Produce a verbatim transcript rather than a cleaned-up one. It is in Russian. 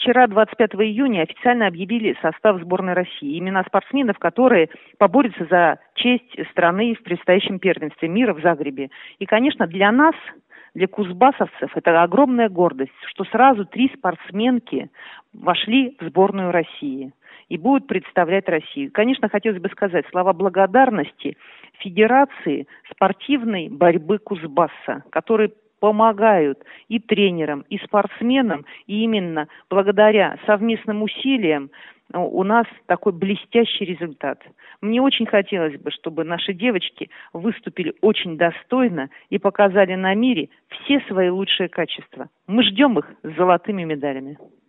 вчера, двадцать пятого июня, официально объявили состав сборной России. Имена спортсменов, которые поборются за честь страны в предстоящем первенстве мира в Загребе. И, конечно, для нас, для кузбассовцев, это огромная гордость, что сразу три спортсменки вошли в сборную России и будут представлять Россию. Конечно, хотелось бы сказать слова благодарности Федерации спортивной борьбы Кузбасса, которые помогают и тренерам, и спортсменам, и именно благодаря совместным усилиям у нас такой блестящий результат. Мне очень хотелось бы, чтобы наши девочки выступили очень достойно и показали на мире все свои лучшие качества. Мы ждем их с золотыми медалями.